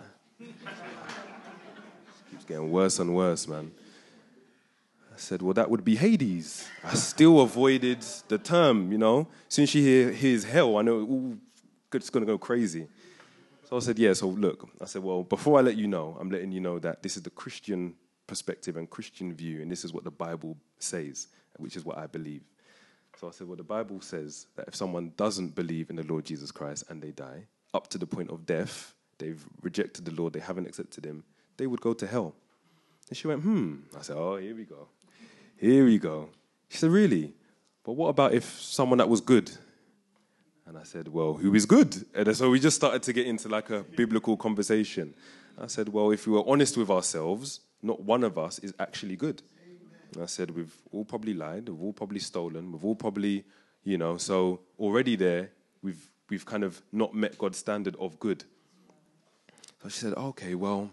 Keeps getting worse and worse, man. I said, well, that would be Hades. I still avoided the term, As soon as she hears hell, I know it's going to go crazy. So I said, yeah, so look. I said, well, before I let you know, I'm letting you know that this is the Christian perspective and Christian view, and this is what the Bible says, which is what I believe. So I said, well, the Bible says that if someone doesn't believe in the Lord Jesus Christ and they die, up to the point of death, they've rejected the Lord, they haven't accepted him, they would go to hell. And she went, I said, oh, here we go. Here we go. She said, really? But what about if someone that was good? And I said, well, who is good? And so we just started to get into like a biblical conversation. I said, well, if we were honest with ourselves, not one of us is actually good. And I said, we've all probably lied, we've all probably stolen, we've all probably, so already there, we've kind of not met God's standard of good. So she said, okay, well,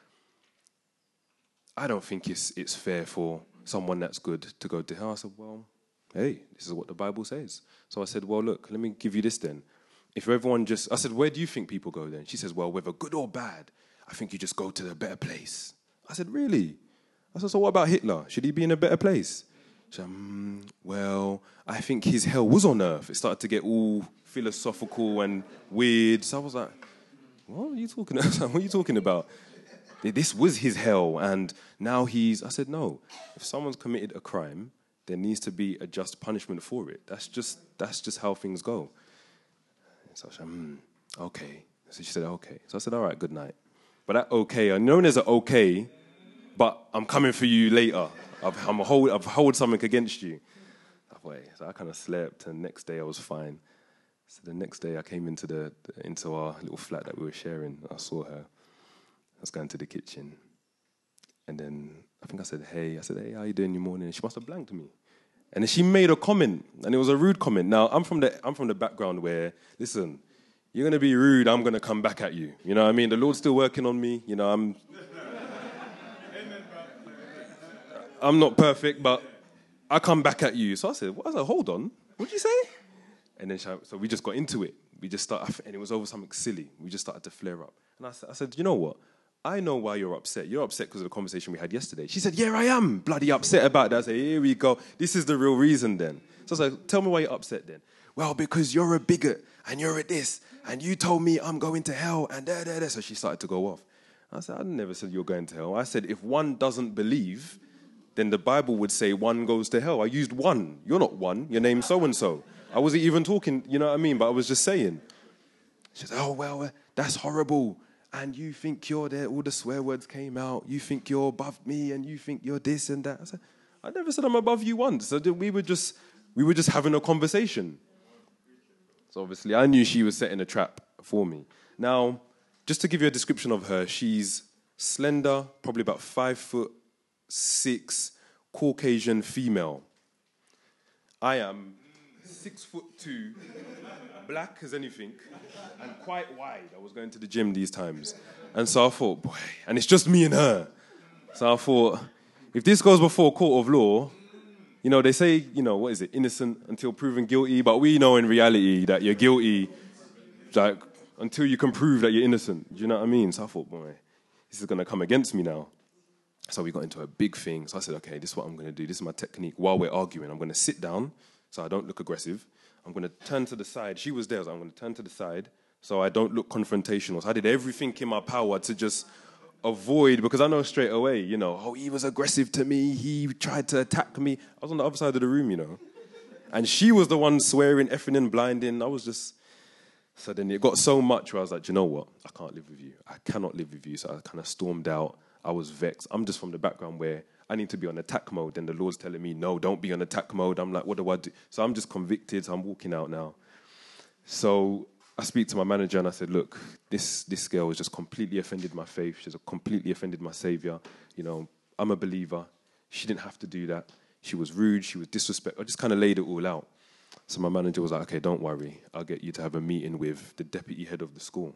I don't think it's fair for someone that's good to go to hell. I said, well, hey, this is what the Bible says. So I said, well, look, let me give you this then. If everyone I said, where do you think people go then? She says, well, whether good or bad, I think you just go to a better place. I said, really? I said, so what about Hitler? Should he be in a better place? She said, well, I think his hell was on earth. It started to get all philosophical and weird. So I was like, what are you talking about? What are you talking about? This was his hell, and now I said, no. If someone's committed a crime, there needs to be a just punishment for it. That's just how things go. So I said, okay. So she said, okay. So I said, all right, good night. But that okay, I know there's an okay, but I'm coming for you later. I've hold something against you. So I kind of slept, and next day I was fine. So the next day I came into our little flat that we were sharing. I saw her. I was going to the kitchen, and then I think I said, hey, how you doing in the morning? And she must have blanked me. And then she made a comment, and it was a rude comment. Now, I'm from the background where, listen, you're going to be rude, I'm going to come back at you. You know what I mean? The Lord's still working on me. I'm not perfect, but I come back at you. So I said, hold on, what'd you say? And then so we just got into it. We just started, and it was over something silly. We just started to flare up. And I said, you know what? I know why you're upset. You're upset because of the conversation we had yesterday. She said, yeah, I am bloody upset about that. I said, here we go. This is the real reason then. So I was like, tell me why you're upset then. Well, because you're a bigot, and you're a this, and you told me I'm going to hell, and da-da-da. So she started to go off. I said, I never said you're going to hell. I said, if one doesn't believe, then the Bible would say one goes to hell. I used one. You're not one. Your name's so-and-so. I wasn't even talking, you know what I mean? But I was just saying. She said, oh, well, that's horrible. And you think you're there, all the swear words came out. You think you're above me, and you think you're this and that. I said, I never said I'm above you once. So we were just having a conversation. So obviously I knew she was setting a trap for me. Now, just to give you a description of her, she's slender, probably about 5'6", Caucasian female. I am 6'2", black as anything, and quite wide. I was going to the gym these times. And so I thought, boy, and it's just me and her. So I thought, if this goes before a court of law, they say, what is it, innocent until proven guilty, but we know in reality that you're guilty, like, until you can prove that you're innocent. Do you know what I mean? So I thought, boy, this is going to come against me now. So we got into a big thing. So I said, okay, this is what I'm going to do. This is my technique. While we're arguing, I'm going to sit down so I don't look aggressive. I'm going to turn to the side. She was there, so I'm going to turn to the side so I don't look confrontational. So I did everything in my power to just avoid, because I know straight away, he was aggressive to me. He tried to attack me. I was on the other side of the room, And she was the one swearing, effing and blinding. I was just... So then it got so much where I was like, you know what? I can't live with you. I cannot live with you. So I kind of stormed out. I was vexed. I'm just from the background where I need to be on attack mode. And the Lord's telling me, no, don't be on attack mode. I'm like, what do I do? So I'm just convicted. So I'm walking out now. So I speak to my manager and I said, look, this girl has just completely offended my faith. She's completely offended my Savior. I'm a believer. She didn't have to do that. She was rude. She was disrespectful. I just kind of laid it all out. So my manager was like, okay, don't worry. I'll get you to have a meeting with the deputy head of the school.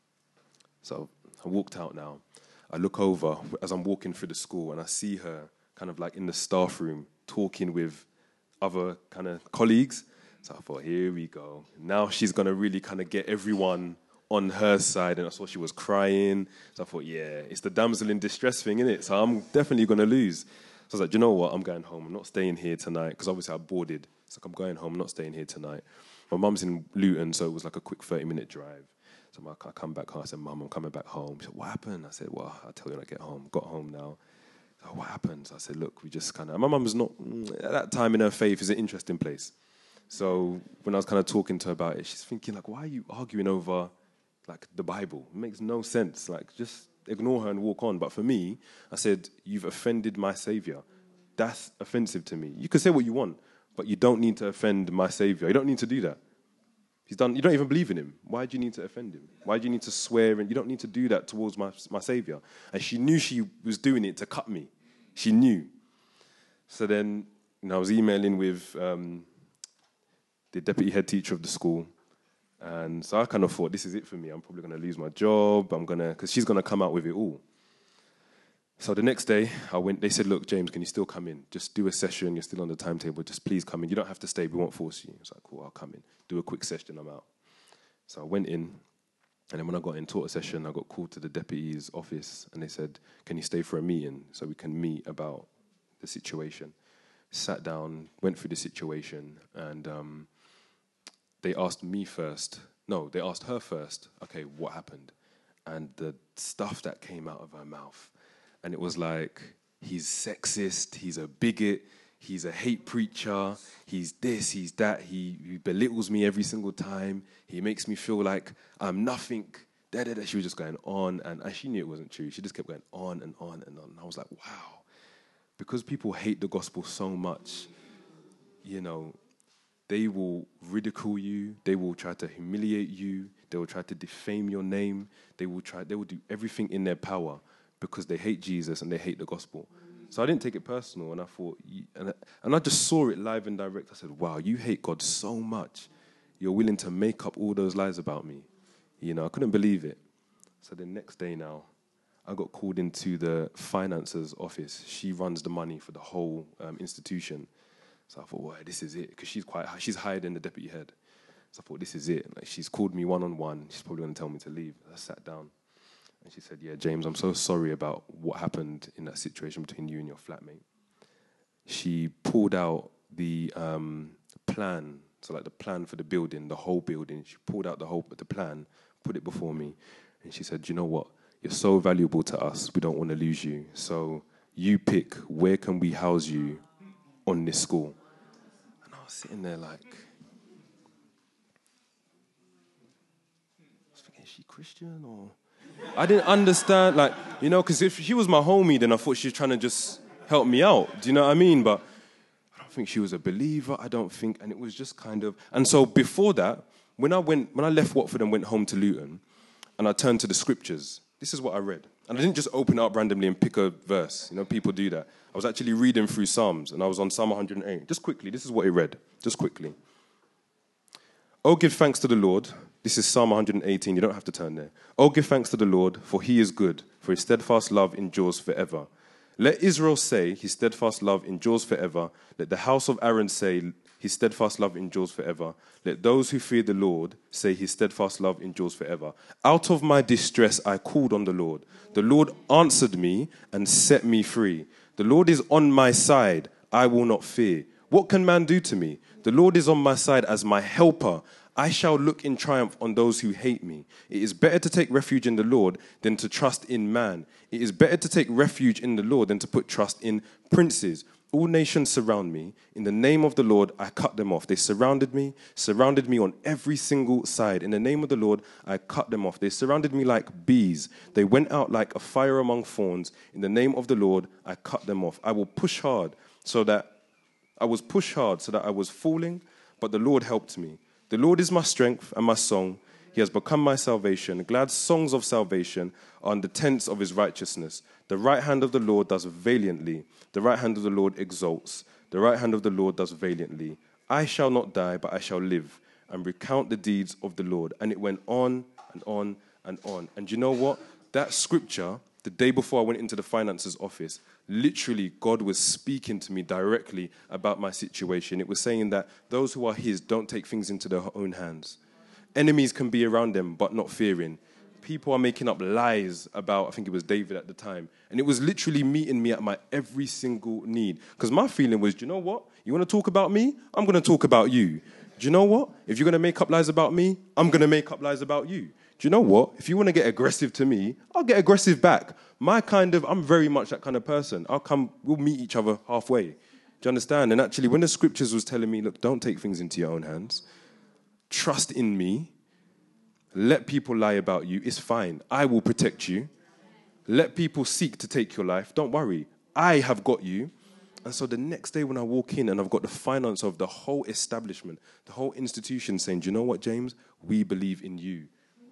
So I walked out now. I look over as I'm walking through the school and I see her kind of like in the staff room talking with other kind of colleagues. So I thought, here we go. Now she's going to really kind of get everyone on her side. And I saw she was crying. So I thought, yeah, it's the damsel in distress thing, isn't it? So I'm definitely going to lose. So I was like, do you know what? I'm going home. I'm not staying here tonight because obviously I boarded. It's like, I'm going home. I'm not staying here tonight. My mum's in Luton, so it was like a quick 30-minute drive. So I come back home. I said, Mum, I'm coming back home. She said, what happened? I said, well, I'll tell you when I get home. Got home now. So, what happened? So I said, look, we just kind of... My mum was not... At that time in her faith is an interesting place. So when I was kind of talking to her about it, she's thinking, like, why are you arguing over, like, the Bible? It makes no sense. Like, just ignore her and walk on. But for me, I said, you've offended my Savior. That's offensive to me. You can say what you want, but you don't need to offend my Savior. You don't need to do that. You don't even believe in him. Why do you need to offend him? Why do you need to swear? And you don't need to do that towards my Savior. And she knew she was doing it to cut me. She knew. So then, I was emailing with the deputy head teacher of the school. And so I kind of thought, this is it for me. I'm probably going to lose my job. Because she's going to come out with it all. So the next day, I went. They said, look, James, can you still come in? Just do a session. You're still on the timetable. Just please come in. You don't have to stay. We won't force you. I was like, cool, I'll come in. Do a quick session. I'm out. So I went in. And then when I got in, taught a session, I got called to the deputy's office. And they said, can you stay for a meeting so we can meet about the situation? Sat down, went through the situation. And they asked me first. No, they asked her first, okay, what happened? And the stuff that came out of her mouth. And it was like, he's sexist, he's a bigot, he's a hate preacher, he's this, he's that, he belittles me every single time, he makes me feel like I'm nothing, da-da-da. She was just going on, and she knew it wasn't true. She just kept going on and on and on. And I was like, wow. Because people hate the gospel so much, they will ridicule you, they will try to humiliate you, they will try to defame your name, they will do everything in their power because they hate Jesus and they hate the gospel. So I didn't take it personal, and I thought, and I just saw it live and direct. I said, wow, you hate God so much, you're willing to make up all those lies about me. I couldn't believe it. So the next day now, I got called into the financer's office. She runs the money for the whole institution. So I thought, well, this is it, because she's higher than the deputy head. So I thought, this is it. Like, she's called me one-on-one. She's probably going to tell me to leave. I sat down. And she said, yeah, James, I'm so sorry about what happened in that situation between you and your flatmate. She pulled out the plan, so like the plan for the building, the whole building. She pulled out the plan, put it before me. And she said, you know what? You're so valuable to us. We don't want to lose you. So you pick, where can we house you on this school? And I was sitting there like, I was thinking, is she Christian or... I didn't understand, because if she was my homie, then I thought she was trying to just help me out. Do you know what I mean? But I don't think she was a believer. And it was just kind of... And so before that, when I left Watford and went home to Luton, and I turned to the scriptures, this is what I read. And I didn't just open it up randomly and pick a verse. You know, people do that. I was actually reading through Psalms, and I was on Psalm 108. Just quickly, this is what it read. Just quickly. Oh, give thanks to the Lord. This is Psalm 118. You don't have to turn there. Oh, give thanks to the Lord, for he is good, for his steadfast love endures forever. Let Israel say, his steadfast love endures forever. Let the house of Aaron say, his steadfast love endures forever. Let those who fear the Lord say, his steadfast love endures forever. Out of my distress I called on the Lord. The Lord answered me and set me free. The Lord is on my side. I will not fear. What can man do to me? The Lord is on my side as my helper. I shall look in triumph on those who hate me. It is better to take refuge in the Lord than to trust in man. It is better to take refuge in the Lord than to put trust in princes. All nations surround me. In the name of the Lord, I cut them off. They surrounded me on every single side. In the name of the Lord, I cut them off. They surrounded me like bees. They went out like a fire among thorns. In the name of the Lord, I cut them off. I was pushed hard so that I was falling, but the Lord helped me. The Lord is my strength and my song. He has become my salvation. Glad songs of salvation are on the tents of his righteousness. The right hand of the Lord does valiantly. The right hand of the Lord exalts. The right hand of the Lord does valiantly. I shall not die, but I shall live and recount the deeds of the Lord. And it went on and on and on. And you know what? That scripture, the day before I went into the finances office, literally God was speaking to me directly about my situation. It was saying that those who are his don't take things into their own hands. Enemies can be around them, but not fearing. People are making up lies about, I think it was David at the time. And it was literally meeting me at my every single need. Because my feeling was, do you know what? You want to talk about me? I'm going to talk about you. Do you know what? If you're going to make up lies about me, I'm going to make up lies about you. Do you know what? If you want to get aggressive to me, I'll get aggressive back. I'm very much that kind of person. We'll meet each other halfway. Do you understand? And actually, when the scriptures was telling me, look, don't take things into your own hands. Trust in me. Let people lie about you. It's fine. I will protect you. Let people seek to take your life. Don't worry. I have got you. And so the next day when I walk in and I've got the finance of the whole establishment, the whole institution saying, do you know what, James? We believe in you.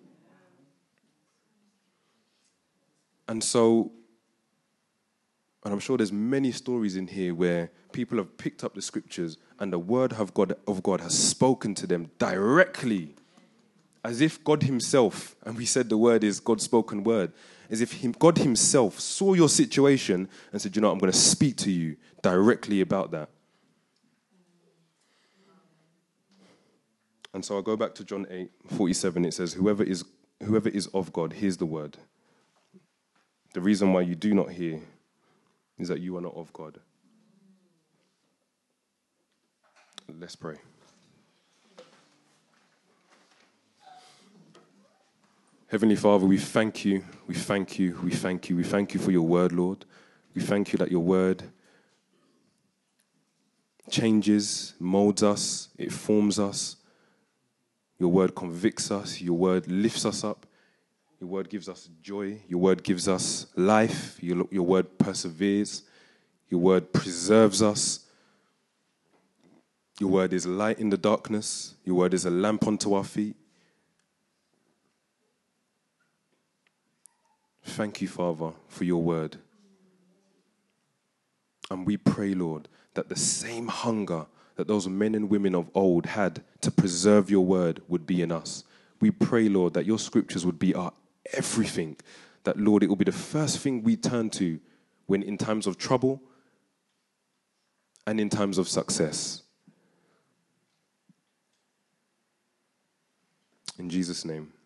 And so, and I'm sure there's many stories in here where people have picked up the scriptures and the word of God has spoken to them directly, as if God himself, and we said the word is God's spoken word, as if God himself saw your situation and said, you know, I'm going to speak to you directly about that. And so I go back to John 8:47. It says, whoever is of God hears the word. The reason why you do not hear is that you are not of God. Let's pray. Heavenly Father, we thank you, we thank you, we thank you, we thank you for your word, Lord. We thank you that your word changes, molds us, it forms us. Your word convicts us, your word lifts us up. Your word gives us joy. Your word gives us life. Your word perseveres. Your word preserves us. Your word is light in the darkness. Your word is a lamp unto our feet. Thank you, Father, for your word. And we pray, Lord, that the same hunger that those men and women of old had to preserve your word would be in us. We pray, Lord, that your scriptures would be our everything. That, Lord, it will be the first thing we turn to when in times of trouble and in times of success. In Jesus' name.